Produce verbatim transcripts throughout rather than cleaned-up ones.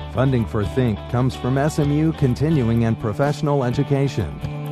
Funding for Think comes from S M U Continuing and Professional Education.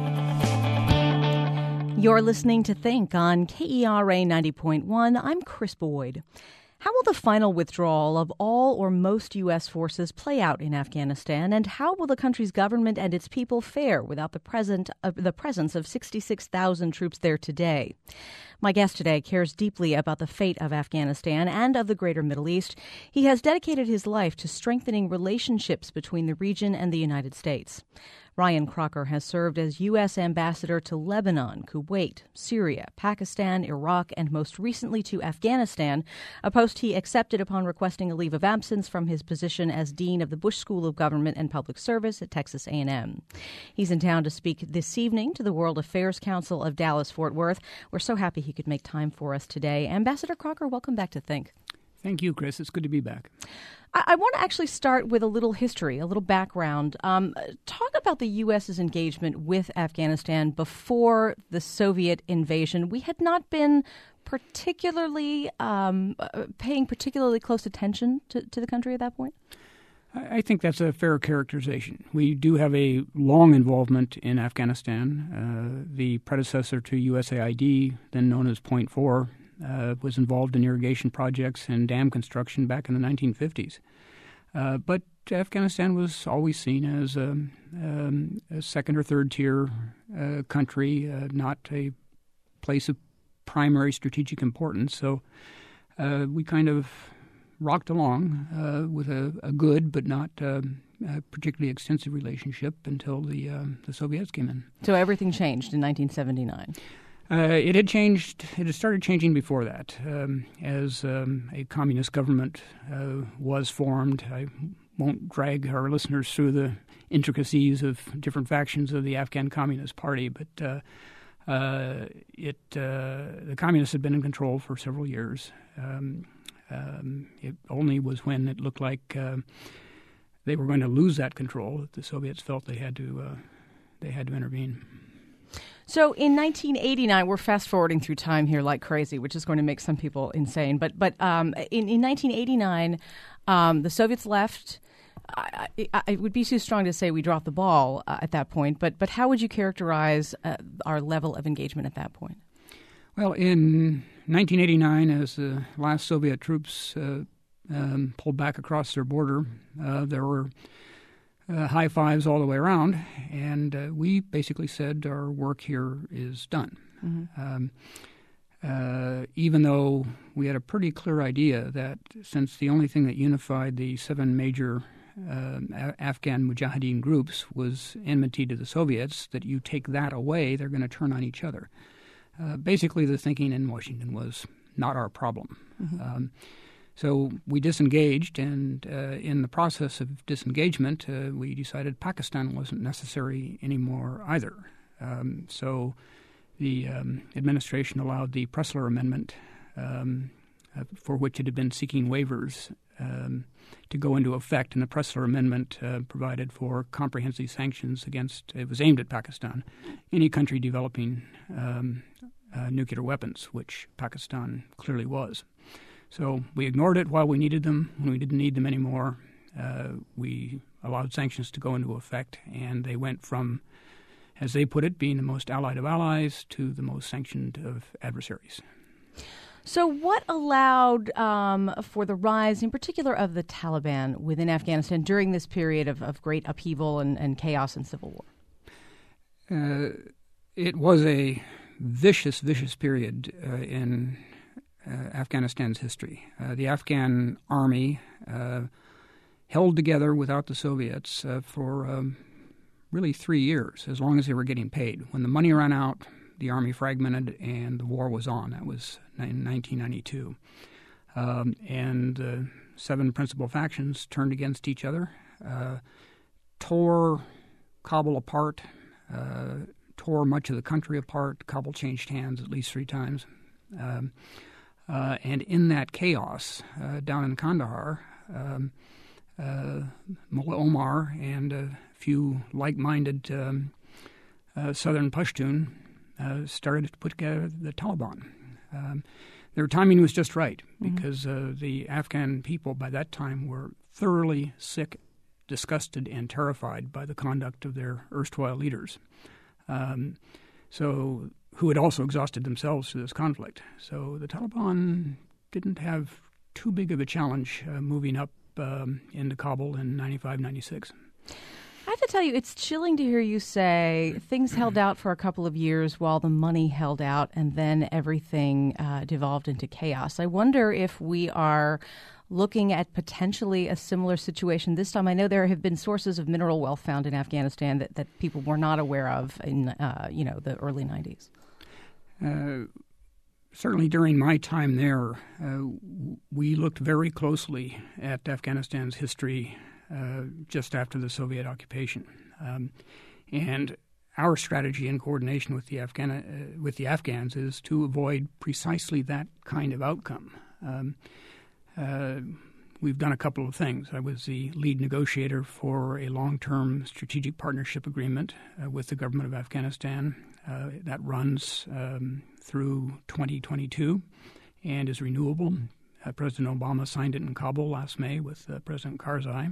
You're listening to Think on K E R A ninety point one. I'm Chris Boyd. How will the final withdrawal of all or most U S forces play out in Afghanistan, and how will the country's government and its people fare without the, present, uh, the presence of sixty-six thousand troops there today? My guest today cares deeply about the fate of Afghanistan and of the greater Middle East. He has dedicated his life to strengthening relationships between the region and the United States. Ryan Crocker has served as U S ambassador to Lebanon, Kuwait, Syria, Pakistan, Iraq, and most recently to Afghanistan, a post he accepted upon requesting a leave of absence from his position as dean of the Bush School of Government and Public Service at Texas A and M. He's in town to speak this evening to the World Affairs Council of Dallas-Fort Worth. We're so happy he could make time for us today. Ambassador Crocker, welcome back to Think. Thank you, Chris. It's good to be back. I, I want to actually start with a little history, a little background. Um, talk about the U S's engagement with Afghanistan before the Soviet invasion. We had not been particularly um, paying particularly close attention to, to the country at that point. I think that's a fair characterization. We do have a long involvement in Afghanistan. Uh, the predecessor to U S A I D, then known as Point Four, Uh, was involved in irrigation projects and dam construction back in the nineteen fifties. Uh, but Afghanistan was always seen as a, um, a second or third tier uh, country, uh, not a place of primary strategic importance. So uh, we kind of rocked along uh, with a, a good but not uh, a particularly extensive relationship until the, uh, the Soviets came in. So everything changed in nineteen seventy-nine. Uh, it had changed. It had started changing before that, um, as um, a communist government uh, was formed. I won't drag our listeners through the intricacies of different factions of the Afghan Communist Party, but uh, uh, it uh, the communists had been in control for several years. Um, um, it only was when it looked like uh, they were going to lose that control that the Soviets felt they had to uh, they had to intervene. So in nineteen eighty-nine, we're fast forwarding through time here like crazy, which is going to make some people insane. But but um, in, in nineteen eighty-nine, um, the Soviets left. I, I, it would be too strong to say we dropped the ball uh, at that point. But but how would you characterize uh, our level of engagement at that point? Well, in nineteen eighty-nine, as the last Soviet troops uh, um, pulled back across their border, uh, there were Uh, high fives all the way around, and uh, we basically said our work here is done. Mm-hmm. Um, uh, even though we had a pretty clear idea that since the only thing that unified the seven major uh, a- Afghan Mujahideen groups was enmity to the Soviets, that you take that away, they're going to turn on each other. Uh, basically, the thinking in Washington was not our problem. Mm-hmm. Um, So we disengaged, and uh, in the process of disengagement, uh, we decided Pakistan wasn't necessary anymore either. Um, so the um, administration allowed the Pressler Amendment, um, uh, for which it had been seeking waivers, um, to go into effect. And the Pressler Amendment uh, provided for comprehensive sanctions against, it was aimed at Pakistan, any country developing um, uh, nuclear weapons, which Pakistan clearly was. So we ignored it while we needed them. When we didn't need them anymore, uh, we allowed sanctions to go into effect, and they went from, as they put it, being the most allied of allies to the most sanctioned of adversaries. So what allowed um, for the rise, in particular, of the Taliban within Afghanistan during this period of, of great upheaval and, and chaos and civil war? Uh, it was a vicious, vicious period uh, in Uh, Afghanistan's history. Uh, the Afghan army uh, held together without the Soviets uh, for um, really three years, as long as they were getting paid. When the money ran out, the army fragmented and the war was on. That was in nineteen ninety-two. Um, and the uh, seven principal factions turned against each other, uh, tore Kabul apart, uh, tore much of the country apart. Kabul changed hands at least three times. Um, Uh, and in that chaos, uh, down in Kandahar, um, uh, Mullah Omar and a few like-minded um, uh, Southern Pashtun uh, started to put together the Taliban. Um, their timing was just right because uh, the Afghan people by that time were thoroughly sick disgusted and terrified by the conduct of their erstwhile leaders, um, so who had also exhausted themselves through this conflict. So the Taliban didn't have too big of a challenge uh, moving up um, into Kabul in ninety-five, ninety-six. I have to tell you, it's chilling to hear you say things held out for a couple of years while the money held out, and then everything uh, devolved into chaos. I wonder if we are looking at potentially a similar situation this time. I know there have been sources of mineral wealth found in Afghanistan that, that people were not aware of in uh, you know the early nineties. Uh, certainly during my time there, uh, we looked very closely at Afghanistan's history uh, just after the Soviet occupation. Um, and our strategy in coordination with the, Afghan, uh, with the Afghans is to avoid precisely that kind of outcome. Um, uh, we've done a couple of things. I was the lead negotiator for a long-term strategic partnership agreement uh, with the government of Afghanistan uh, that runs um, through twenty twenty-two and is renewable. Uh, President Obama signed it in Kabul last May with uh, President Karzai.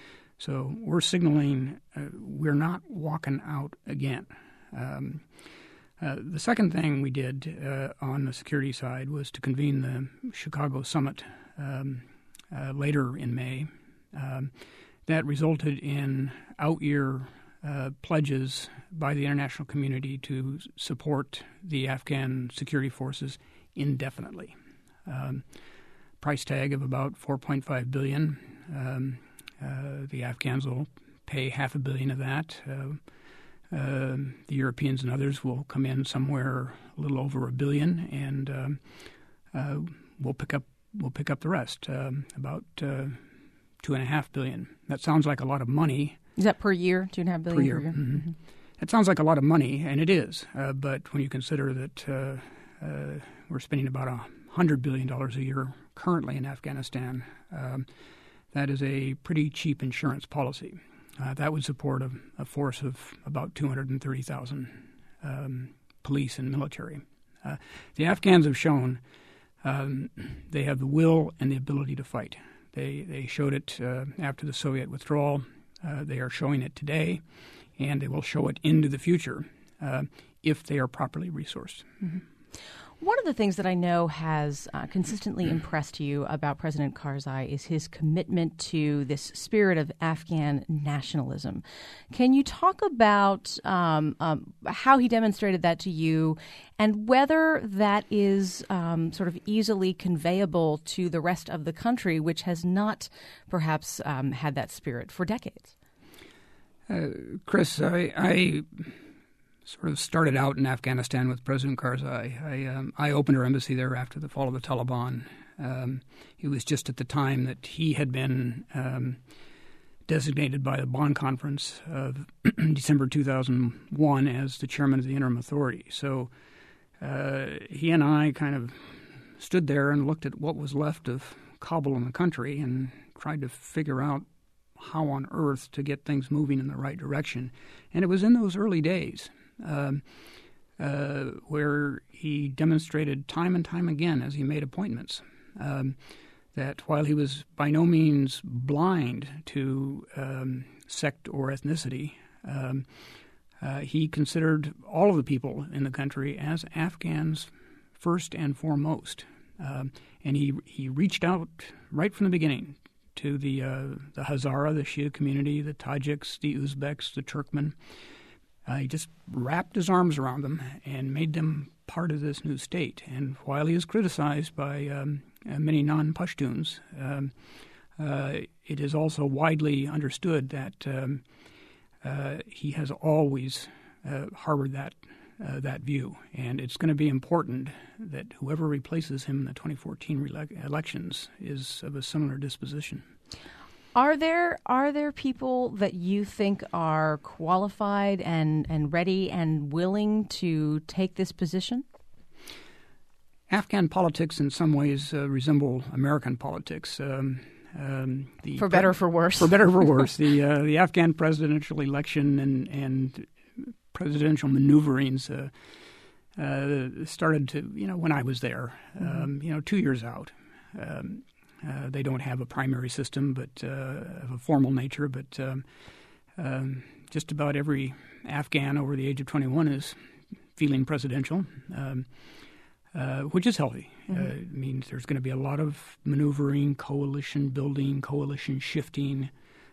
So we're signaling uh, we're not walking out again. Um, uh, the second thing we did uh, on the security side was to convene the Chicago summit um, uh, later in May. Um, that resulted in out-year uh, pledges by the international community to support the Afghan security forces indefinitely. Um, price tag of about four point five billion dollars. Um, uh, the Afghans will pay half a billion of that. Uh, uh, the Europeans and others will come in somewhere a little over a billion, and um, uh, we'll pick up we'll pick up the rest, um, about uh, two and a half billion. That sounds like a lot of money. Is that per year? Two and a half billion per year. Per year? Mm-hmm. Mm-hmm. It sounds like a lot of money, and it is. Uh, but when you consider that uh, uh, we're spending about a hundred billion dollars a year currently in Afghanistan, um, that is a pretty cheap insurance policy. Uh, that would support a, a force of about two hundred thirty thousand um, police and military. Uh, the Afghans have shown um, they have the will and the ability to fight. They they showed it uh, after the Soviet withdrawal. Uh, they are showing it today, and they will show it into the future uh, if they are properly resourced. Mm-hmm. One of the things that I know has uh, consistently impressed you about President Karzai is his commitment to this spirit of Afghan nationalism. Can you talk about um, um, how he demonstrated that to you, and whether that is um, sort of easily conveyable to the rest of the country, which has not perhaps um, had that spirit for decades? Uh, Chris, I... I... sort of started out in Afghanistan with President Karzai. I, um, I opened our embassy there after the fall of the Taliban. Um, it was just at the time that he had been um, designated by the Bonn Conference of December two thousand one as the chairman of the Interim Authority. So uh, he and I kind of stood there and looked at what was left of Kabul in the country and tried to figure out how on earth to get things moving in the right direction. And it was in those early days Um, uh, where he demonstrated time and time again as he made appointments um, that while he was by no means blind to um, sect or ethnicity, um, uh, he considered all of the people in the country as Afghans first and foremost. Um, and he he reached out right from the beginning to the uh, the Hazara, the Shia community, the Tajiks, the Uzbeks, the Turkmen. Uh, he just wrapped his arms around them and made them part of this new state. And while he is criticized by um, uh, many non-Pashtuns, um, uh, it is also widely understood that um, uh, he has always uh, harbored that uh, that view. And it's going to be important that whoever replaces him in the twenty fourteen re- elections is of a similar disposition. Are there are there people that you think are qualified and, and ready and willing to take this position? Afghan politics in some ways uh, resemble American politics. Um, um, the for better or for worse. For better or for worse. the uh, the Afghan presidential election and, and presidential maneuverings uh, uh, started to, you know, when I was there, um, mm-hmm. you know, two years out. Um, Uh, they don't have a primary system, but uh, of a formal nature. But um, um, just about every Afghan over the age of twenty-one is feeling presidential, um, uh, which is healthy. Mm-hmm. Uh, it means there's going to be a lot of maneuvering, coalition building, coalition shifting,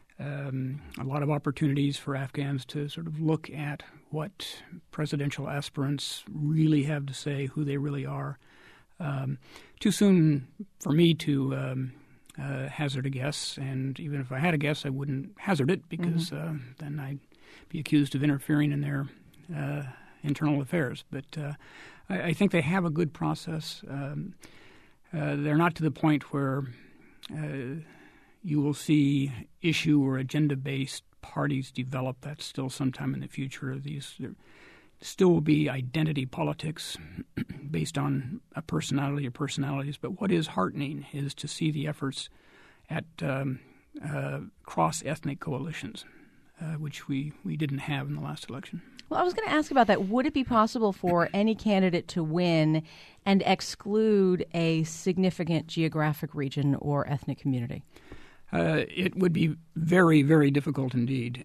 um, a lot of opportunities for Afghans to sort of look at what presidential aspirants really have to say, who they really are. Um, too soon for me to um, uh, hazard a guess, and even if I had a guess, I wouldn't hazard it because mm-hmm. uh, then I'd be accused of interfering in their uh, internal affairs. But uh, I, I think they have a good process. Um, uh, they're not to the point where uh, you will see issue or agenda-based parties develop. That's still sometime in the future. These there still will be identity politics based on a personality or personalities. But what is heartening is to see the efforts at um, uh, cross-ethnic coalitions, uh, which we, we didn't have in the last election. Well, I was going to ask about that. Would it be possible for any candidate to win and exclude a significant geographic region or ethnic community? Uh, it would be very, very difficult indeed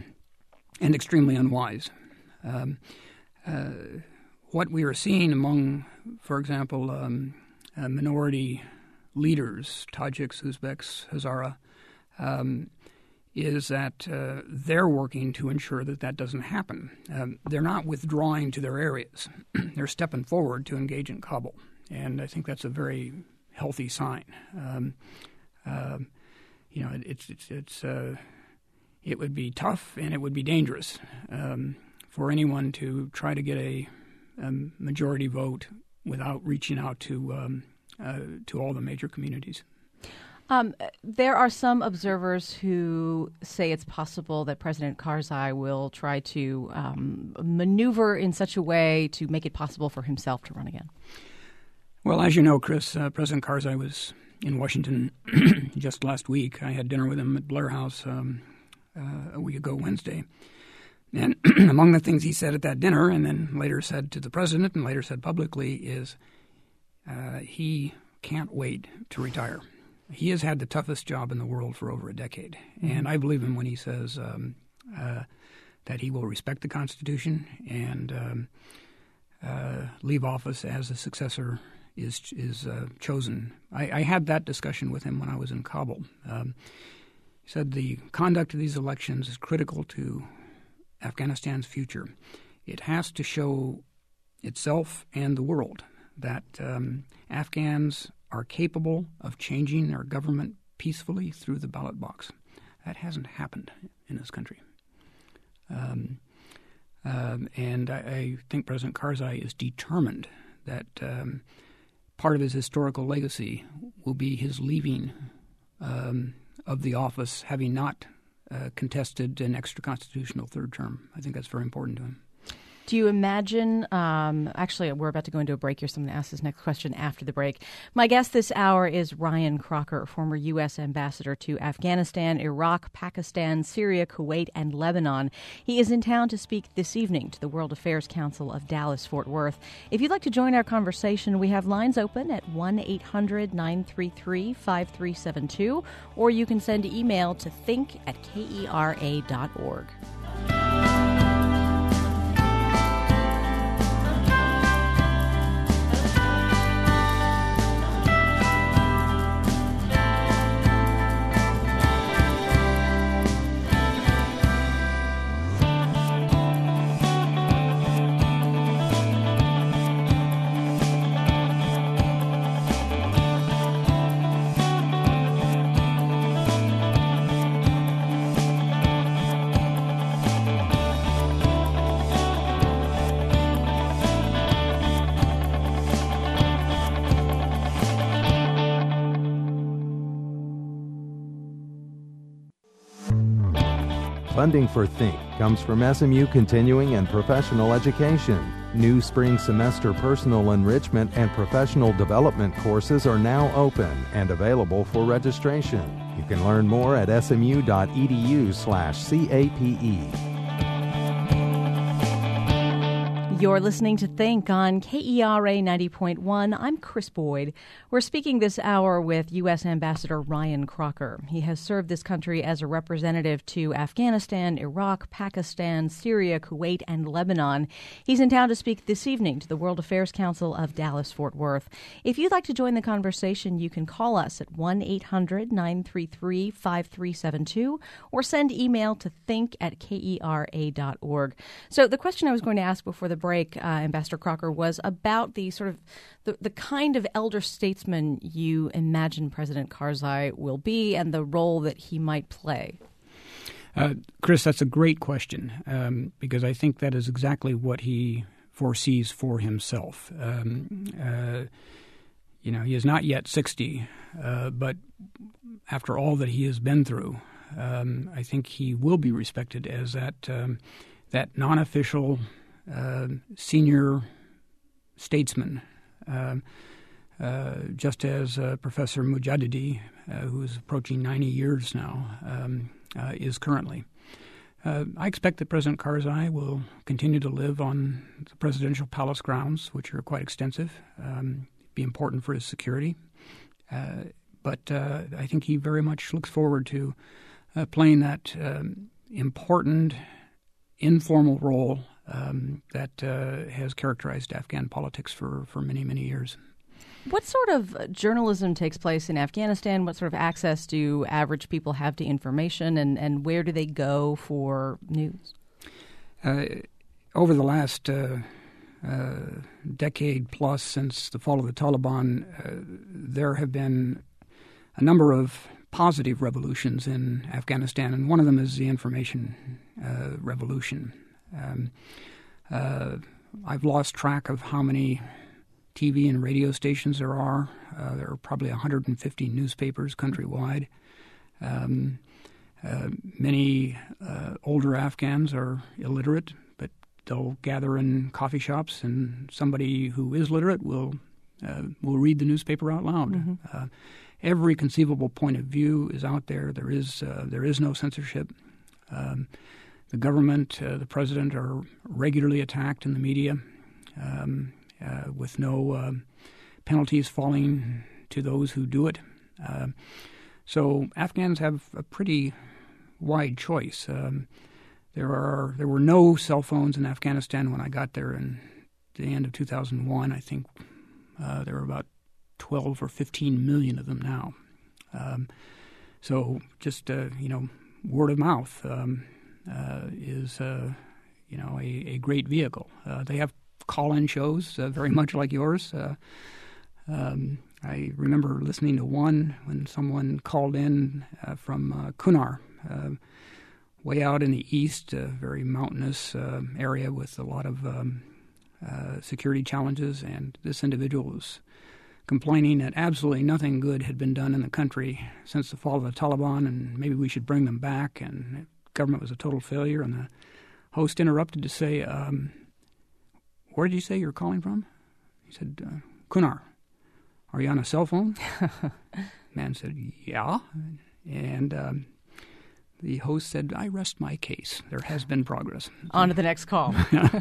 and extremely unwise. Um, uh, what we are seeing among, for example, um, uh, minority leaders, Tajiks, Uzbeks, Hazara, um, is that uh, they're working to ensure that that doesn't happen. Um, they're not withdrawing to their areas. They're stepping forward to engage in Kabul, and I think that's a very healthy sign. Um, uh, you know, it, it's it's it's uh, it would be tough and it would be dangerous um, for anyone to try to get a, a majority vote without reaching out to um, uh, to all the major communities. Um, there are some observers who say it's possible that President Karzai will try to um, maneuver in such a way to make it possible for himself to run again. Well, as you know, Chris, uh, President Karzai was in Washington just last week. I had dinner with him at Blair House um, uh, a week ago Wednesday. And among the things he said at that dinner and then later said to the president and later said publicly is uh, he can't wait to retire. He has had the toughest job in the world for over a decade. Mm-hmm. And I believe him when he says um, uh, that he will respect the Constitution and um, uh, leave office as a successor is is uh, chosen. I, I had that discussion with him when I was in Kabul. Um, he said the conduct of these elections is critical to Afghanistan's future. It has to show itself and the world that um, Afghans are capable of changing their government peacefully through the ballot box. That hasn't happened in this country. Um, um, and I, I think President Karzai is determined that um, part of his historical legacy will be his leaving um, of the office, having not uh, contested an extra-constitutional third term. I think that's very important to him. Do you imagine, um, actually, we're about to go into a break here, so I'm going to ask this next question after the break. My guest this hour is Ryan Crocker, former U S ambassador to Afghanistan, Iraq, Pakistan, Syria, Kuwait, and Lebanon. He is in town to speak this evening to the World Affairs Council of Dallas-Fort Worth. If you'd like to join our conversation, we have lines open at one eight hundred nine three three five three seven two, or you can send email to think at K E R A dot org. Funding for Think comes from S M U Continuing and Professional Education. New spring semester personal enrichment and professional development courses are now open and available for registration. You can learn more at smu.edu slash CAPE. You're listening to Think on K E R A ninety point one. I'm Chris Boyd. We're speaking this hour with U S Ambassador Ryan Crocker. He has served this country as a representative to Afghanistan, Iraq, Pakistan, Syria, Kuwait, and Lebanon. He's in town to speak this evening to the World Affairs Council of Dallas-Fort Worth. If you'd like to join the conversation, you can call us at one eight hundred nine three three five three seven two or send email to think at K E R A dot org. So the question I was going to ask before the break, uh, Ambassador Crocker, was about the sort of the, the kind of elder statesman you imagine President Karzai will be and the role that he might play. Uh, Chris, that's a great question um, because I think that is exactly what he foresees for himself. Um, uh, you know, he is not yet sixty, uh, but after all that he has been through, um, I think he will be respected as that um, that non-official Uh, senior statesman, uh, uh, just as uh, Professor Mujadidi, uh, who is approaching ninety years now, um, uh, is currently. Uh, I expect that President Karzai will continue to live on the presidential palace grounds, which are quite extensive, um, be important for his security. Uh, but uh, I think he very much looks forward to uh, playing that um, important, informal role Um, that uh, has characterized Afghan politics for, for many, many years. What sort of journalism takes place in Afghanistan? What sort of access do average people have to information, and, and where do they go for news? Uh, over the last uh, uh, decade plus since the fall of the Taliban, uh, there have been a number of positive revolutions in Afghanistan, and one of them is the information uh, revolution. Um, uh, I've lost track of how many T V and radio stations there are. Uh, there are probably one hundred fifty newspapers countrywide. Um, uh, many uh, older Afghans are illiterate, but they'll gather in coffee shops, and somebody who is literate will uh, will read the newspaper out loud. Mm-hmm. Uh, every conceivable point of view is out there. There is uh, there is no censorship. Um, The government, uh, the president are regularly attacked in the media um, uh, with no uh, penalties falling to those who do it. Uh, so Afghans have a pretty wide choice. Um, there are there were no cell phones in Afghanistan when I got there in the end of two thousand one. I think uh, there are about twelve or fifteen million of them now. Um, so just, uh, you know, word of mouth. Um, Uh, is, uh, you know, a, a great vehicle. Uh, they have call-in shows, uh, very much like yours. Uh, um, I remember listening to one when someone called in uh, from uh, Kunar, uh, way out in the east, a very mountainous uh, area with a lot of um, uh, security challenges, and this individual was complaining that absolutely nothing good had been done in the country since the fall of the Taliban, and maybe we should bring them back, and government was a total failure. And the host interrupted to say, um, where did you say you're calling from? He said, uh, Kunar. Are you on a cell phone? Man said, yeah. And um, the host said, I rest my case. There has been progress. On to the next call.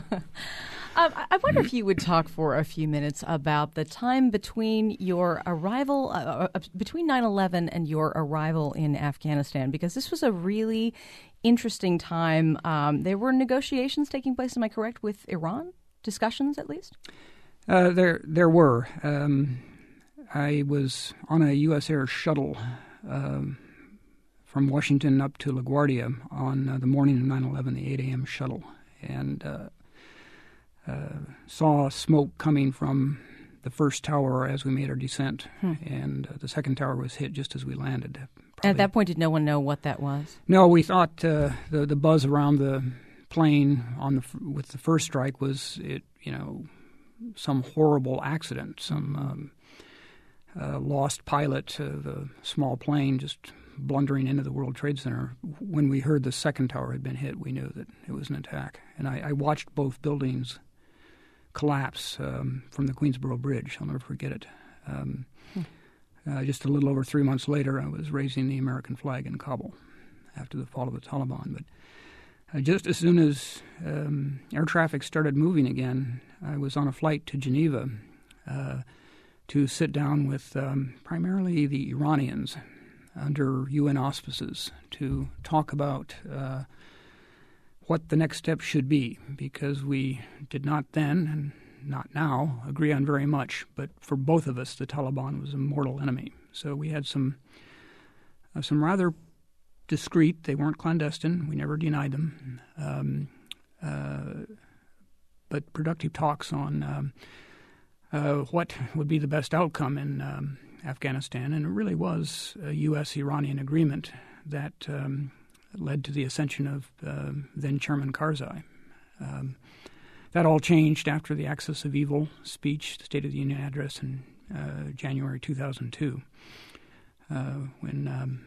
Um, I wonder if you would talk for a few minutes about the time between your arrival, uh, uh, between nine eleven and your arrival in Afghanistan, because this was a really interesting time. Um, there were negotiations taking place, am I correct, with Iran? Discussions, at least? Uh, there there were. Um, I was on a U S Air shuttle um, from Washington up to LaGuardia on uh, the morning of nine eleven, the eight a.m. shuttle, and uh, Uh, saw smoke coming from the first tower as we made our descent, hmm. and uh, the second tower was hit just as we landed. Probably. At that point, did no one know what that was? No, we thought uh, the the buzz around the plane on the with the first strike was it, you know, some horrible accident, some um, uh, lost pilot of a small plane just blundering into the World Trade Center. When we heard the second tower had been hit, we knew that it was an attack, and I, I watched both buildings collapse um, from the Queensboro Bridge. I'll never forget it. Um, hmm. uh, just a little over three months later, I was raising the American flag in Kabul after the fall of the Taliban. But uh, just as soon as um, air traffic started moving again, I was on a flight to Geneva uh, to sit down with um, primarily the Iranians under U N auspices to talk about uh, what the next step should be, because we did not then, and not now, agree on very much. But for both of us, the Taliban was a mortal enemy. So we had some uh, some rather discreet, they weren't clandestine, we never denied them, um, uh, but productive talks on um, uh, what would be the best outcome in um, Afghanistan. And it really was a U S Iranian agreement that um, led to the ascension of uh, then-Chairman Karzai. Um, that all changed after the Axis of Evil speech, the State of the Union address in uh, January two thousand two, uh, when um,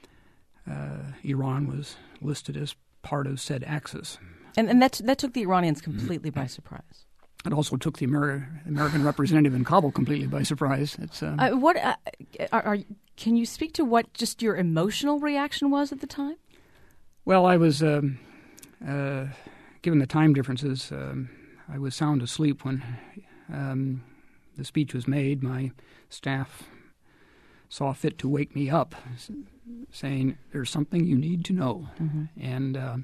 uh, Iran was listed as part of said Axis. And, and that, that took the Iranians completely by surprise. It also took the Ameri- American representative in Kabul completely by surprise. It's um, uh, what uh, are, are can you speak to what just your emotional reaction was at the time? Well, I was um, uh, given the time differences. Um, I was sound asleep when um, the speech was made. My staff saw fit to wake me up, saying, "There's something you need to know," mm-hmm. and uh,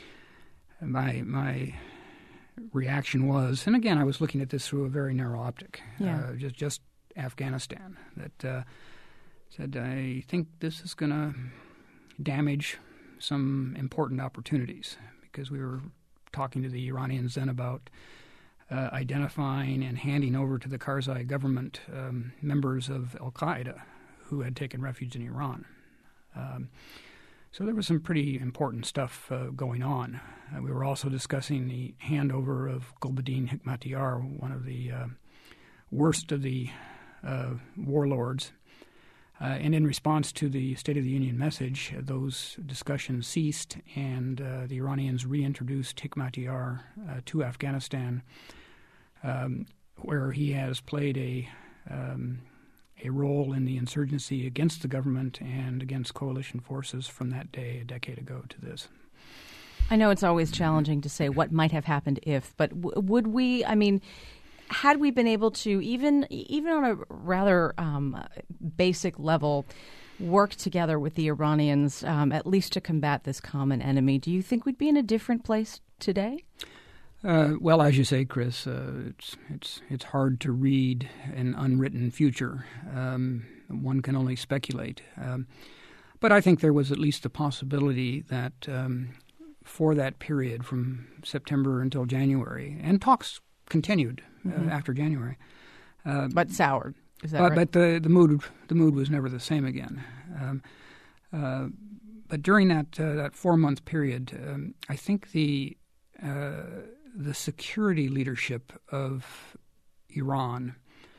my my. reaction was, and again, I was looking at this through a very narrow optic, yeah. uh, just just Afghanistan, that uh, said, I think this is going to damage some important opportunities, because we were talking to the Iranians then about uh, identifying and handing over to the Karzai government um, members of al-Qaeda who had taken refuge in Iran. Um, So there was some pretty important stuff uh, going on. Uh, we were also discussing the handover of Gulbuddin Hekmatyar, one of the uh, worst of the uh, warlords. Uh, and in response to the State of the Union message, uh, those discussions ceased, and uh, the Iranians reintroduced Hekmatyar uh, to Afghanistan, um, where he has played a um, a role in the insurgency against the government and against coalition forces from that day, a decade ago, to this. I know it's always challenging to say what might have happened if, but w- would we, I mean, had we been able to, even even on a rather um, basic level, work together with the Iranians, um, at least to combat this common enemy, do you think we'd be in a different place today? Uh, well, as you say, Chris, uh, it's it's it's hard to read an unwritten future. Um, one can only speculate. Um, but I think there was at least the possibility that um, for that period from September until January, and talks continued uh, mm-hmm. after January. Uh, but soured, is that uh, right? But the the mood the mood was never the same again. Um, uh, but during that uh, that four month period, um, I think the uh, the security leadership of Iran,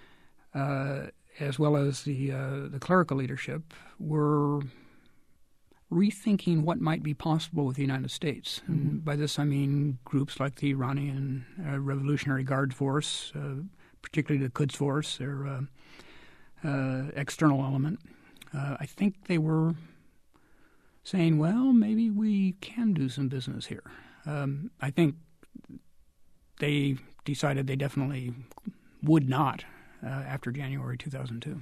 uh, as well as the uh, the clerical leadership, were rethinking what might be possible with the United States. Mm-hmm. And by this I mean groups like the Iranian uh, Revolutionary Guard Force, uh, particularly the Quds Force, their uh, uh, external element. Uh, I think they were saying, well, maybe we can do some business here. Um, I think they decided they definitely would not uh, after January two thousand two.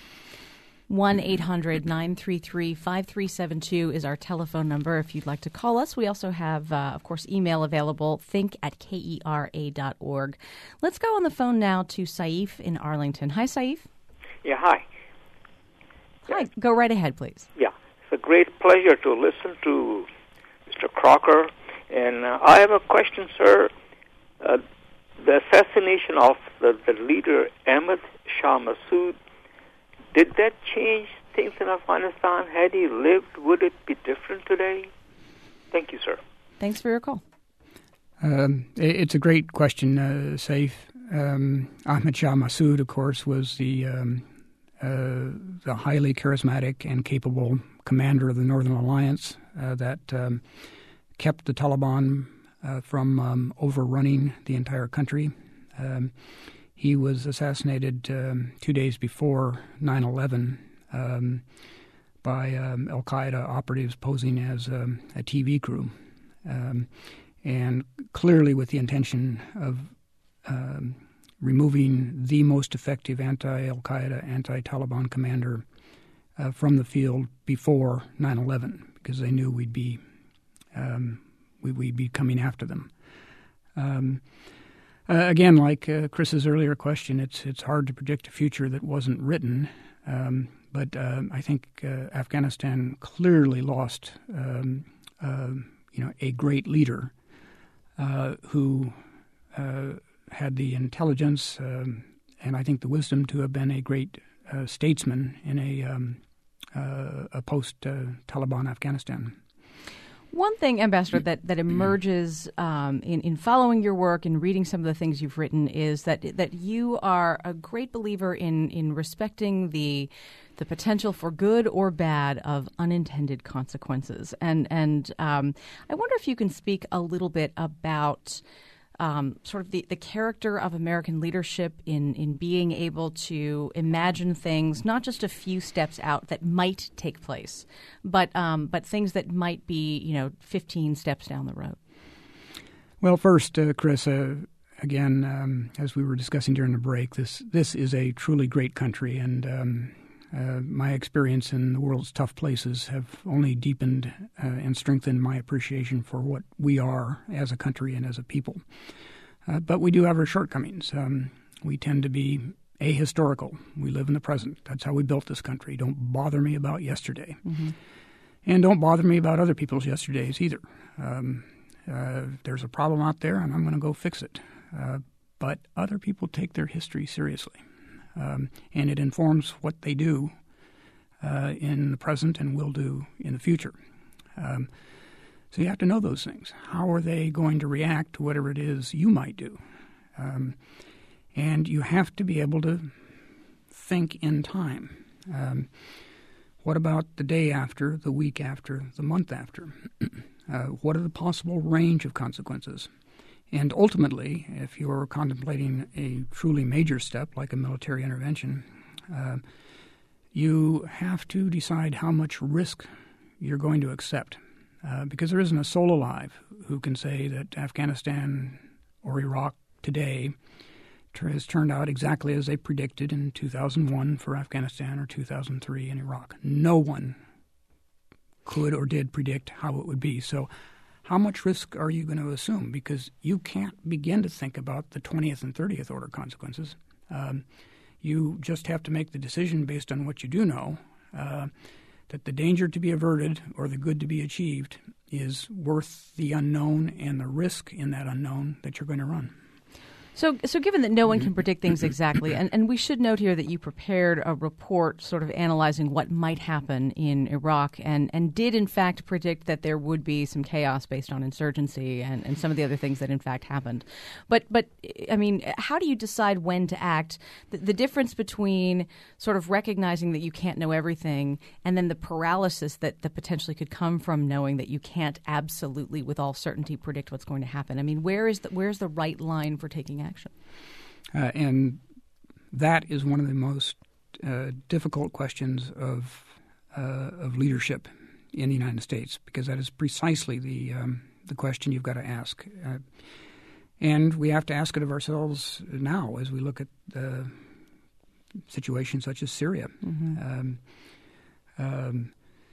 one eight hundred nine three three five three seven two is our telephone number if you'd like to call us. We also have, uh, of course, email available, think at kera dot org. Let's go on the phone now to Saif in Arlington. Hi, Saif. Yeah, hi. Hi, yeah. Go right ahead, please. Yeah, it's a great pleasure to listen to Mister Crocker. And uh, I have a question, sir. Uh, the assassination of the, the leader Ahmad Shah Massoud, did that change things in Afghanistan? Had he lived, would it be different today? Thank you, sir. Thanks for your call. Um, it's a great question, uh, Saif. Um, Ahmad Shah Massoud, of course, was the um, uh, the highly charismatic and capable commander of the Northern Alliance uh, that um, kept the Taliban uh, from um, overrunning the entire country. Um, he was assassinated um, two days before nine eleven um, by um, al-Qaeda operatives posing as um, a T V crew. um, and clearly with the intention of um, removing the most effective anti-Al-Qaeda, anti-Taliban commander uh, from the field before nine eleven, because they knew we'd be um, we, we'd be coming after them. Um, uh, again, like uh, Chris's earlier question, it's it's hard to predict a future that wasn't written. Um, but uh, I think uh, Afghanistan clearly lost, um, uh, you know, a great leader uh, who uh, had the intelligence um, and I think the wisdom to have been a great uh, statesman in a um, uh, a post-Taliban uh, Afghanistan. One thing, Ambassador, that, that emerges um, in, in following your work and reading some of the things you've written is that that you are a great believer in, in respecting the the potential for good or bad of unintended consequences. And and um, I wonder if you can speak a little bit about Um, sort of the, the character of American leadership in, in being able to imagine things not just a few steps out that might take place, but um, but things that might be, you know, fifteen steps down the road. Well, first, uh, Chris, uh, again, um, as we were discussing during the break, this this is a truly great country, and um, uh, my experience in the world's tough places have only deepened uh, and strengthened my appreciation for what we are as a country and as a people. Uh, but we do have our shortcomings. Um, we tend to be ahistorical. We live in the present. That's how we built this country. Don't bother me about yesterday. Mm-hmm. And don't bother me about other people's yesterdays either. Um, uh, there's a problem out there, and I'm going to go fix it. Uh, but other people take their history seriously. Um, and it informs what they do uh, in the present and will do in the future. Um, so you have to know those things. How are they going to react to whatever it is you might do? Um, and you have to be able to think in time. Um, what about the day after, the week after, the month after? uh, what are the possible range of consequences? And ultimately, if you're contemplating a truly major step like a military intervention, uh, you have to decide how much risk you're going to accept. Uh, because there isn't a soul alive who can say that Afghanistan or Iraq today has turned out exactly as they predicted in two thousand one for Afghanistan or two thousand three in Iraq. No one could or did predict how it would be. So how much risk are you going to assume? Because you can't begin to think about the twentieth and thirtieth order consequences. Um, you just have to make the decision based on what you do know, uh, that the danger to be averted or the good to be achieved is worth the unknown and the risk in that unknown that you're going to run. So, so given that no one can predict things exactly, and, and we should note here that you prepared a report sort of analyzing what might happen in Iraq and, and did in fact predict that there would be some chaos based on insurgency and, and some of the other things that in fact happened. But, but I mean, how do you decide when to act? The, the difference between sort of recognizing that you can't know everything and then the paralysis that, that potentially could come from knowing that you can't absolutely with all certainty predict what's going to happen. I mean, where is the, where's the right line for taking action? Uh, and that is one of the most uh, difficult questions of uh, of leadership in the United States, because that is precisely the um, the question you've got to ask. Uh, and we have to ask it of ourselves now as we look at uh, situations such as Syria. Mm-hmm. Um, um,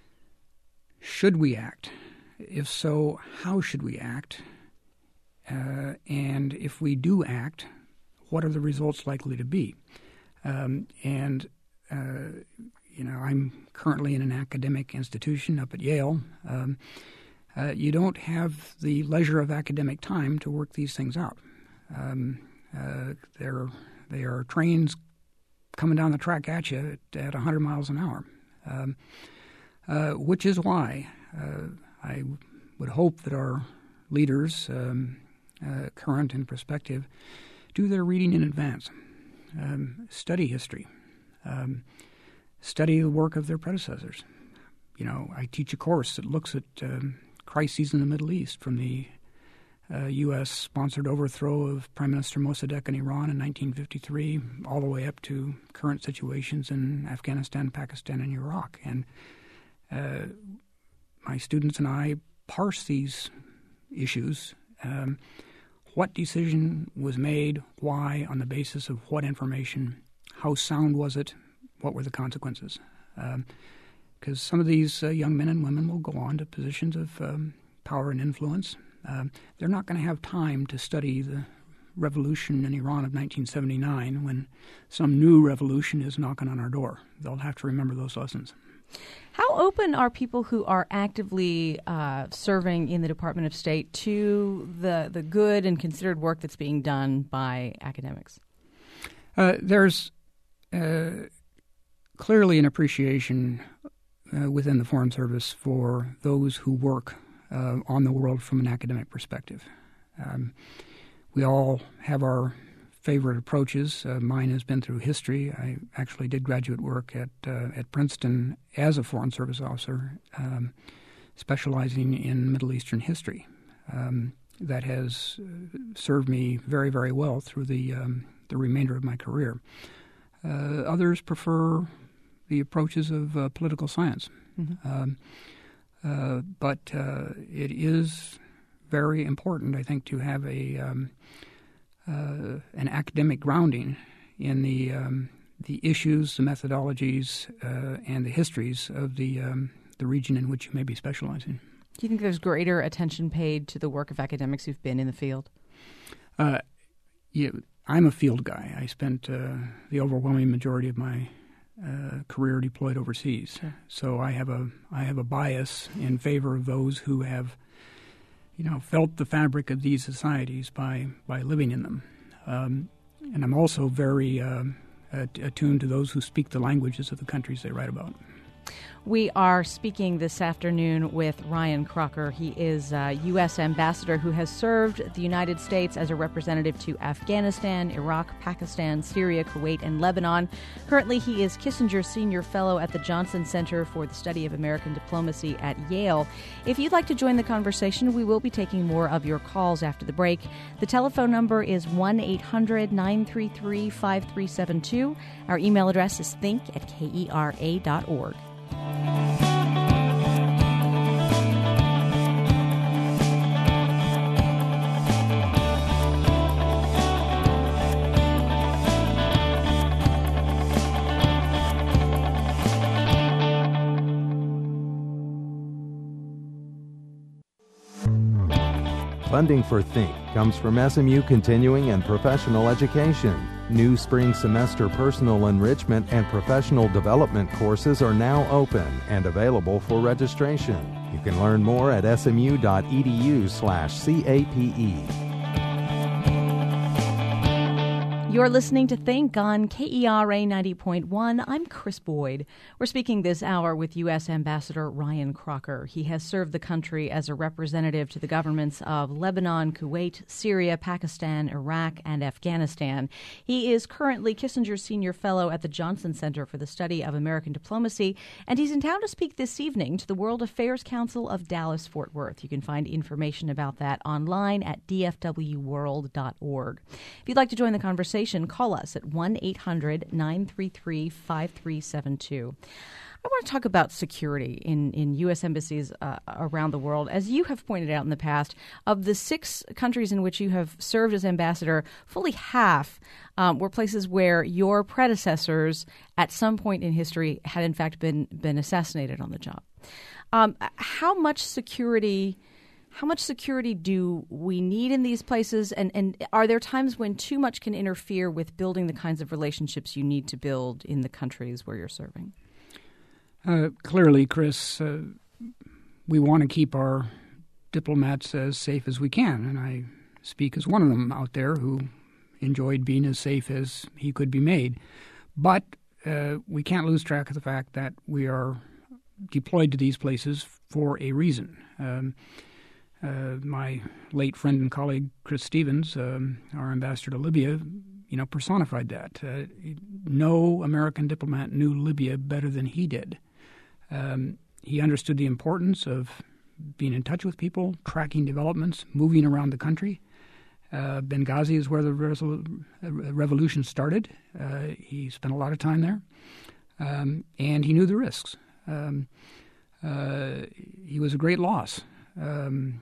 should we act? If so, how should we act? Uh, and if we do act, what are the results likely to be? Um, and, uh, you know, I'm currently in an academic institution up at Yale. Um, uh, you don't have the leisure of academic time to work these things out. Um, uh, there, there are trains coming down the track at you at, at one hundred miles an hour, um, uh, which is why uh, I would hope that our leaders, um, Uh, current and prospective, do their reading in advance, um, study history, um, study the work of their predecessors. You know, I teach a course that looks at um, crises in the Middle East, from the uh, U S-sponsored overthrow of Prime Minister Mossadegh in Iran in nineteen fifty-three, all the way up to current situations in Afghanistan, Pakistan, and Iraq. And uh, my students and I parse these issues. Um, what decision was made, why, on the basis of what information, how sound was it, what were the consequences? Because um, some of these uh, young men and women will go on to positions of um, power and influence. Um, they're not going to have time to study the revolution in Iran of nineteen seventy-nine when some new revolution is knocking on our door. They'll have to remember those lessons. How open are people who are actively uh, serving in the Department of State to the, the good and considered work that's being done by academics? Uh, there's uh, clearly an appreciation uh, within the Foreign Service for those who work uh, on the world from an academic perspective. Um, we all have our favorite approaches. Uh, mine has been through history. I actually did graduate work at uh, at Princeton as a Foreign Service officer, um, specializing in Middle Eastern history. Um, that has served me very, very well through the um, the remainder of my career. Uh, others prefer the approaches of uh, political science, mm-hmm. um, uh, but uh, it is very important, I think, to have a um, Uh, an academic grounding in the um, the issues, the methodologies, uh, and the histories of the um, the region in which you may be specializing. Do you think there's greater attention paid to the work of academics who've been in the field? Uh, yeah, I'm a field guy. I spent uh, the overwhelming majority of my uh, career deployed overseas, sure. So I have a I have a bias in favor of those who have, you know, felt the fabric of these societies by, by living in them. Um, and I'm also very uh, attuned to those who speak the languages of the countries they write about. We are speaking this afternoon with Ryan Crocker. He is a U S ambassador who has served the United States as a representative to Afghanistan, Iraq, Pakistan, Syria, Kuwait, and Lebanon. Currently, he is Kissinger Senior Fellow at the Johnson Center for the Study of American Diplomacy at Yale. If you'd like to join the conversation, we will be taking more of your calls after the break. The telephone number is one eight hundred nine three three five three seven two. Our email address is think at kera dot org. Funding for Think comes from S M U Continuing and Professional Education. New spring semester personal enrichment and professional development courses are now open and available for registration. You can learn more at smu.edu slash CAPE. You're listening to Think on K E R A ninety point one. I'm Chris Boyd. We're speaking this hour with U S Ambassador Ryan Crocker. He has served the country as a representative to the governments of Lebanon, Kuwait, Syria, Pakistan, Iraq, and Afghanistan. He is currently Kissinger Senior Fellow at the Johnson Center for the Study of American Diplomacy, and he's in town to speak this evening to the World Affairs Council of Dallas-Fort Worth. You can find information about that online at d f w world dot org. If you'd like to join the conversation, call us at one eight hundred nine three three five three seven two. I want to talk about security in, in U S embassies uh, around the world. As you have pointed out in the past, of the six countries in which you have served as ambassador, fully half um, were places where your predecessors at some point in history had in fact been, been assassinated on the job. Um, how much security... How much security do we need in these places, and, and are there times when too much can interfere with building the kinds of relationships you need to build in the countries where you're serving? Uh, clearly, Chris, uh, we want to keep our diplomats as safe as we can, and I speak as one of them out there who enjoyed being as safe as he could be made. But uh, we can't lose track of the fact that we are deployed to these places for a reason. Um, Uh, my late friend and colleague, Chris Stevens, um, our ambassador to Libya, you know, personified that. Uh, no American diplomat knew Libya better than he did. Um, he understood the importance of being in touch with people, tracking developments, moving around the country. Uh, Benghazi is where the resol- revolution started. Uh, he spent a lot of time there, um, and he knew the risks. Um, uh, he was a great loss. Um,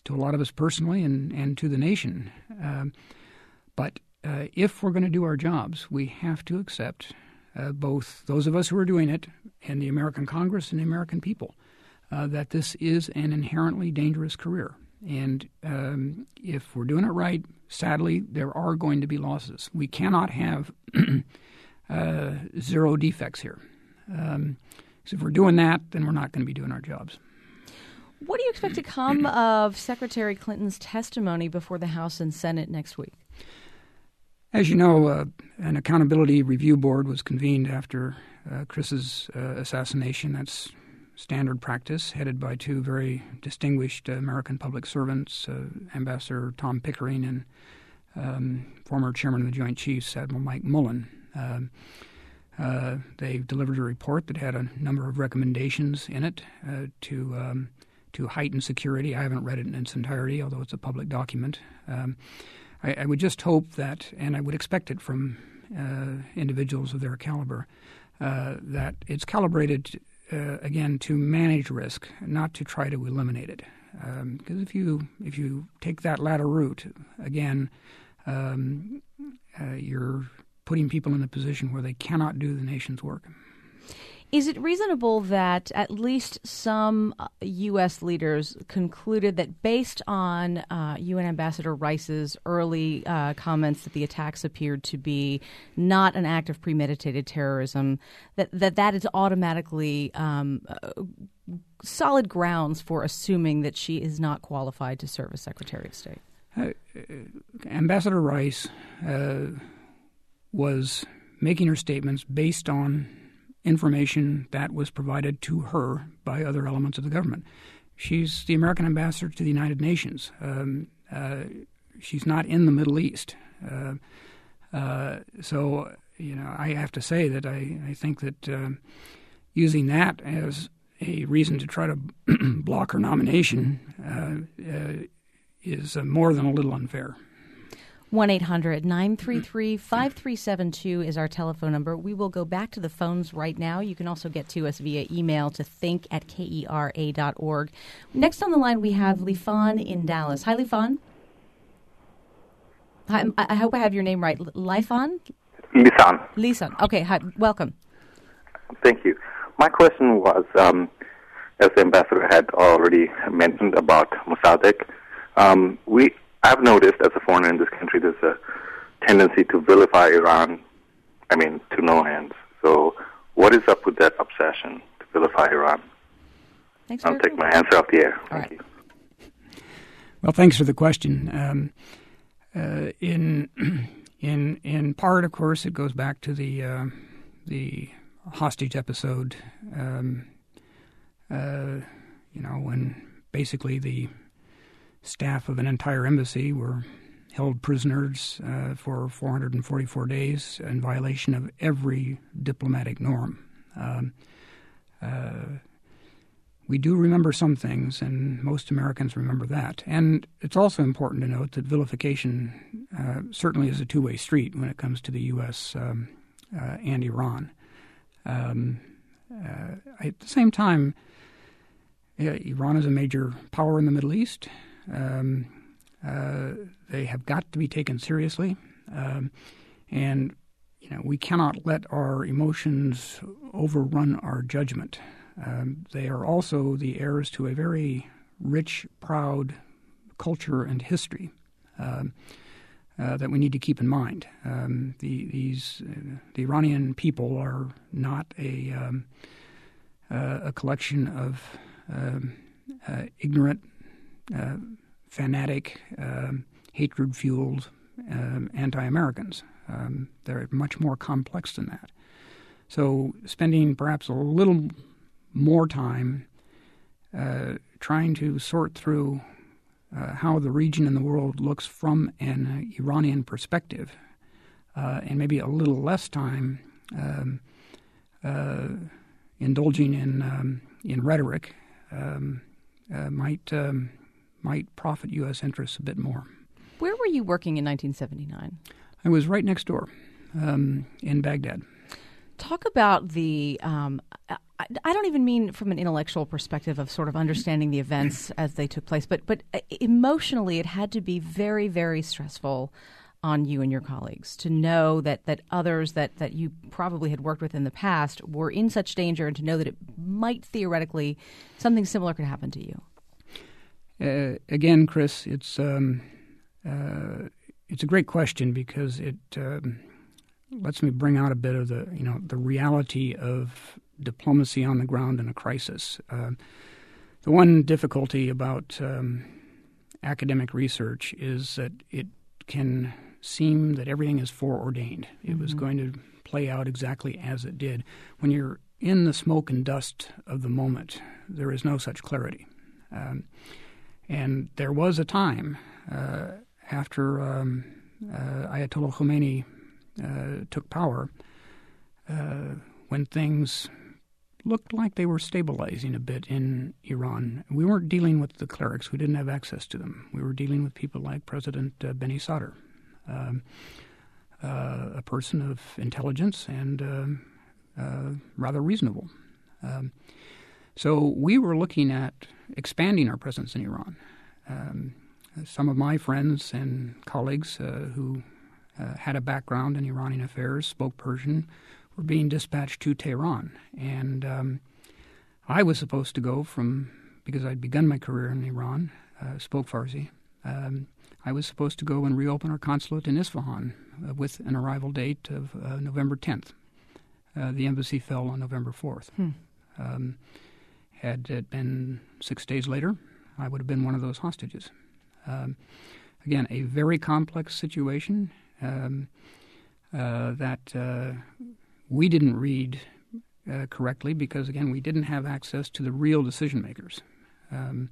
to a lot of us personally and, and to the nation. Um, but uh, if we're going to do our jobs, we have to accept, uh, both those of us who are doing it and the American Congress and the American people, uh, that this is an inherently dangerous career. And um, if we're doing it right, sadly, there are going to be losses. We cannot have uh, zero defects here. Um, so if we're doing that, then we're not going to be doing our jobs. What do you expect to come of Secretary Clinton's testimony before the House and Senate next week? As you know, uh, an accountability review board was convened after uh, Chris's uh, assassination. That's standard practice, headed by two very distinguished uh, American public servants, uh, Ambassador Tom Pickering and um, former chairman of the Joint Chiefs, Admiral Mike Mullen. Um, uh, they delivered a report that had a number of recommendations in it uh, to um, to heighten security. I haven't read it in its entirety, although it's a public document. Um, I, I would just hope that, and I would expect it from uh, individuals of their caliber, uh, that it's calibrated Uh, again, to manage risk, not to try to eliminate it. Um, because if you if you take that latter route, again, um, uh, you're putting people in a position where they cannot do the nation's work. Is it reasonable that at least some U S leaders concluded that based on uh, U N Ambassador Rice's early uh, comments that the attacks appeared to be not an act of premeditated terrorism, that that, that is automatically um, uh, solid grounds for assuming that she is not qualified to serve as Secretary of State? Uh, Ambassador Rice uh, was making her statements based on information that was provided to her by other elements of the government. She's the American ambassador to the United Nations. Um, uh, she's not in the Middle East. Uh, uh, so, you know, I have to say that I, I think that uh, using that as a reason to try to block her nomination uh, uh, is uh, more than a little unfair. one eight hundred nine three three five three seven two is our telephone number. We will go back to the phones right now. You can also get to us via email to think at kera dot org. Next on the line, we have Lifan in Dallas. Hi, Lifan. Hi, I hope I have your name right. Lifan? Lisan. Lisan. Okay, hi. Welcome. Thank you. My question was, um, as the ambassador had already mentioned about Mossadegh, um, we... I've noticed as a foreigner in this country there's a tendency to vilify Iran, I mean, to no ends. So what is up with that obsession to vilify Iran? Thanks I'll take my answer off the air. All Thank right. you. Well, thanks for the question. Um, uh, in in in part, of course, it goes back to the uh, the hostage episode. Um, uh, you know, when basically the staff of an entire embassy were held prisoners uh, for four hundred forty-four days in violation of every diplomatic norm. Um, uh, we do remember some things, and most Americans remember that. And it's also important to note that vilification uh, certainly is a two-way street when it comes to the U S um, uh, and Iran. Um, uh, at the same time, uh, Iran is a major power in the Middle East. Um, uh, they have got to be taken seriously, um, and you know we cannot let our emotions overrun our judgment. Um, they are also the heirs to a very rich, proud culture and history um, uh, that we need to keep in mind. Um, the, these uh, the Iranian people are not a um, uh, a collection of um, uh, ignorant. Uh, fanatic, um, hatred-fueled um, anti-Americans. Um, they're much more complex than that. So spending perhaps a little more time uh, trying to sort through uh, how the region and the world looks from an Iranian perspective, uh, and maybe a little less time um, uh, indulging in um, in rhetoric um, uh, might um, might profit U S interests a bit more. Where were you working in nineteen seventy-nine? I was right next door um, in Baghdad. Talk about the um, I don't even mean from an intellectual perspective of sort of understanding the events as they took place, but but emotionally it had to be very, very stressful on you and your colleagues to know that, that others that, that you probably had worked with in the past were in such danger, and to know that it might theoretically something similar could happen to you. Uh, again, Chris, it's um, uh, it's a great question because it um, lets me bring out a bit of the you know the reality of diplomacy on the ground in a crisis. Uh, the one difficulty about um, academic research is that it can seem that everything is foreordained. It mm-hmm. was going to play out exactly as it did. When you're in the smoke and dust of the moment, there is no such clarity. Um, and there was a time uh, after um, uh, Ayatollah Khomeini uh, took power uh, when things looked like they were stabilizing a bit in Iran. We weren't dealing with the clerics. We didn't have access to them. We were dealing with people like President uh, Beni Sadr, um, uh, a person of intelligence and uh, uh, rather reasonable. Um, so we were looking at expanding our presence in Iran. Um, some of my friends and colleagues uh, who uh, had a background in Iranian affairs, spoke Persian, were being dispatched to Tehran. And um, I was supposed to go from, because I'd begun my career in Iran, uh, spoke Farsi, um, I was supposed to go and reopen our consulate in Isfahan uh, with an arrival date of uh, November tenth. Uh, the embassy fell on November fourth. Hmm. Um, had it been six days later, I would have been one of those hostages. Um, again, a very complex situation um, uh, that... Uh, We didn't read uh, correctly because, again, we didn't have access to the real decision makers. Um,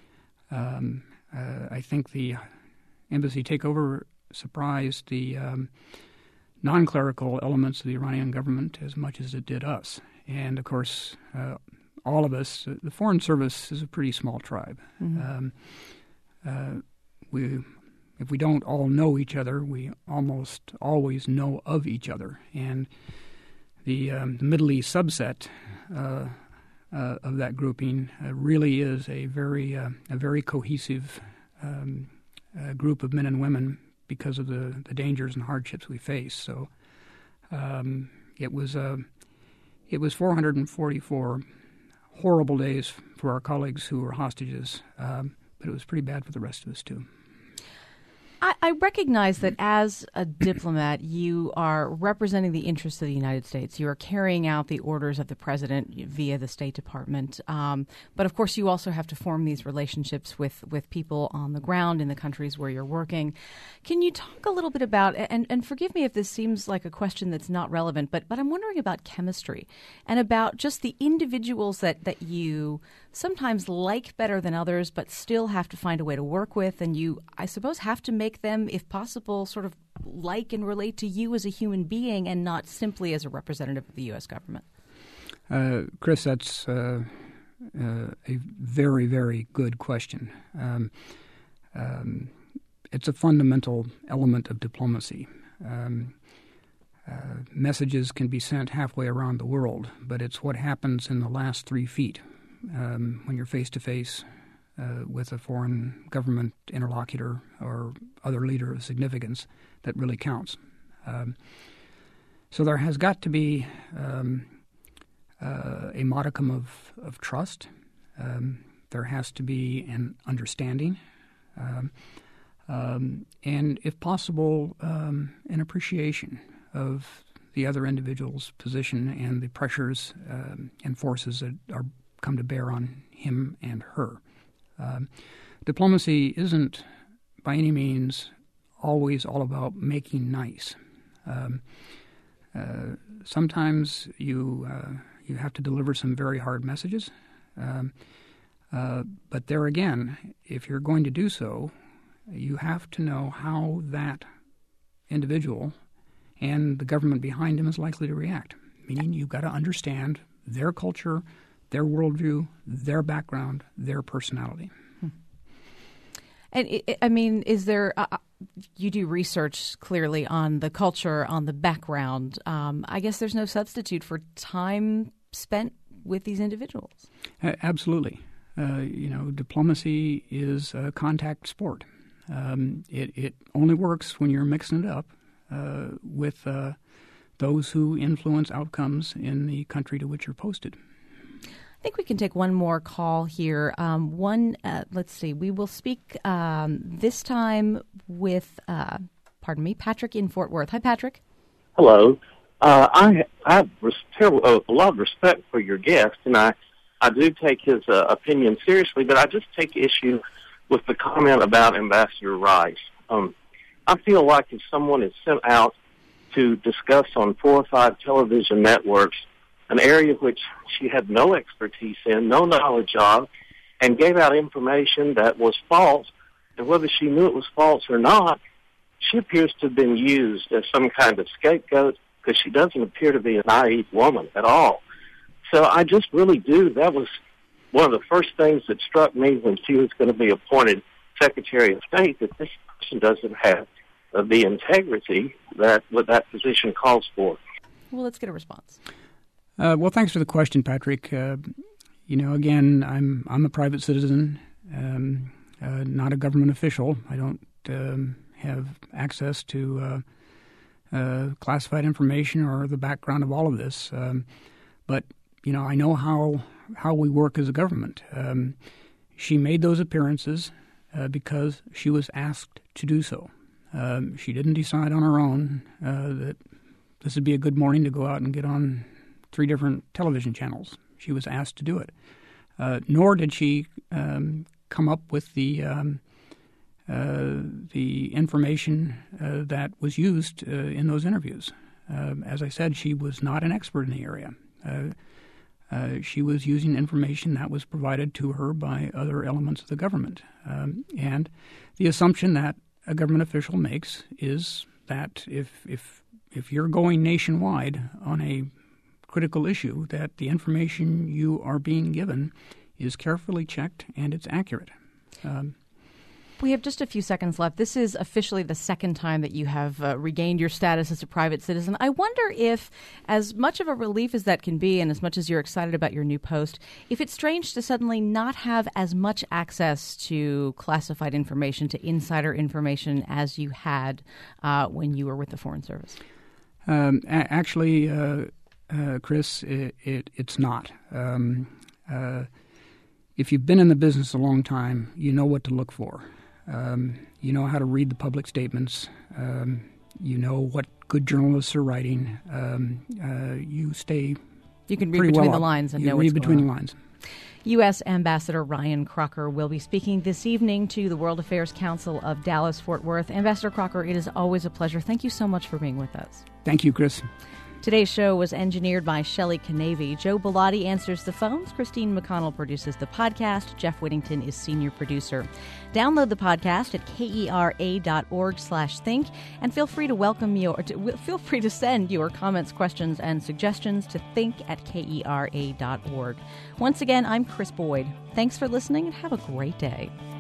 um, uh, I think the embassy takeover surprised the um, non-clerical elements of the Iranian government as much as it did us. And, of course, uh, all of us, uh, the Foreign Service is a pretty small tribe. Mm-hmm. Um, uh, we, if we don't all know each other, we almost always know of each other. And The, um, the Middle East subset uh, uh, of that grouping uh, really is a very uh, a very cohesive um, uh, group of men and women because of the, the dangers and hardships we face. So um, it was uh, it was four hundred forty-four horrible days for our colleagues who were hostages, um, but it was pretty bad for the rest of us too. I, I recognize that as a diplomat, you are representing the interests of the United States. You are carrying out the orders of the president via the State Department. Um, but, of course, you also have to form these relationships with, with people on the ground in the countries where you're working. Can you talk a little bit about, and, and forgive me if this seems like a question that's not relevant, but, but I'm wondering about chemistry and about just the individuals that, that you sometimes like better than others, but still have to find a way to work with. And you, I suppose, have to make them, if possible, sort of like and relate to you as a human being and not simply as a representative of the U S government. Uh, Chris, that's uh, uh, a very, very good question. Um, um, it's a fundamental element of diplomacy. Um, uh, messages can be sent halfway around the world, but it's what happens in the last three feet um, when you're face-to-face Uh, with a foreign government interlocutor or other leader of significance that really counts. Um, so there has got to be um, uh, a modicum of, of trust. Um, there has to be an understanding. Um, um, and, if possible, um, an appreciation of the other individual's position and the pressures um, and forces that are come to bear on him and her. Um, diplomacy isn't by any means always all about making nice. Um, uh, sometimes you uh, you have to deliver some very hard messages. Um, uh, but there again, if you're going to do so, you have to know how that individual and the government behind him is likely to react. Meaning you've got to understand their culture, their worldview, their background, their personality. Hmm. And, it, I mean, is there uh, – you do research clearly on the culture, on the background. Um, I guess there's no substitute for time spent with these individuals. Uh, absolutely. Uh, you know, diplomacy is a contact sport. Um, it, it only works when you're mixing it up uh, with uh, those who influence outcomes in the country to which you're posted. I think we can take one more call here. Um, one, uh, let's see, we will speak um, this time with, uh, pardon me, Patrick in Fort Worth. Hi, Patrick. Hello. Uh, I, I have res- terrible, a lot of respect for your guest, and I, I do take his uh, opinion seriously, but I just take issue with the comment about Ambassador Rice. Um, I feel like if someone is sent out to discuss on four or five television networks an area which she had no expertise in, no knowledge of, and gave out information that was false, and whether she knew it was false or not, she appears to have been used as some kind of scapegoat because she doesn't appear to be a naive woman at all. So I just really do. That was one of the first things that struck me when she was going to be appointed Secretary of State, that this person doesn't have uh, the integrity that what that position calls for. Well, let's get a response. Uh, well, thanks for the question, Patrick. Uh, you know, again, I'm I'm a private citizen, um, uh, not a government official. I don't um, have access to uh, uh, classified information or the background of all of this. Um, but you know, I know how how we work as a government. Um, she made those appearances uh, because she was asked to do so. Um, she didn't decide on her own uh, that this would be a good morning to go out and get on three different television channels. She was asked to do it. Uh, nor did she um, come up with the um, uh, the information uh, that was used uh, in those interviews. Uh, as I said, she was not an expert in the area. Uh, uh, she was using information that was provided to her by other elements of the government. Um, and the assumption that a government official makes is that if if if you're going nationwide on a critical issue, that the information you are being given is carefully checked and it's accurate. Um, we have just a few seconds left. This is officially the second time that you have uh, regained your status as a private citizen. I wonder if, as much of a relief as that can be, and as much as you're excited about your new post, if it's strange to suddenly not have as much access to classified information, to insider information, as you had uh, when you were with the Foreign Service. Um, a- actually, uh, Uh, Chris, it, it, it's not. Um, uh, if you've been in the business a long time, you know what to look for. Um, you know how to read the public statements. Um, you know what good journalists are writing. Um, uh, you stay You can read pretty between well the up. lines and you know read what's between going the on. lines. U S. Ambassador Ryan Crocker will be speaking this evening to the World Affairs Council of Dallas-Fort Worth. Ambassador Crocker, it is always a pleasure. Thank you so much for being with us. Thank you, Chris. Today's show was engineered by Shelley Canavy. Joe Bellotti answers the phones. Christine McConnell produces the podcast. Jeff Whittington is senior producer. Download the podcast at kera.org slash think, and feel free to welcome your to, feel free to send your comments, questions, and suggestions to think at kera dot org. Once again, I'm Chris Boyd. Thanks for listening and have a great day.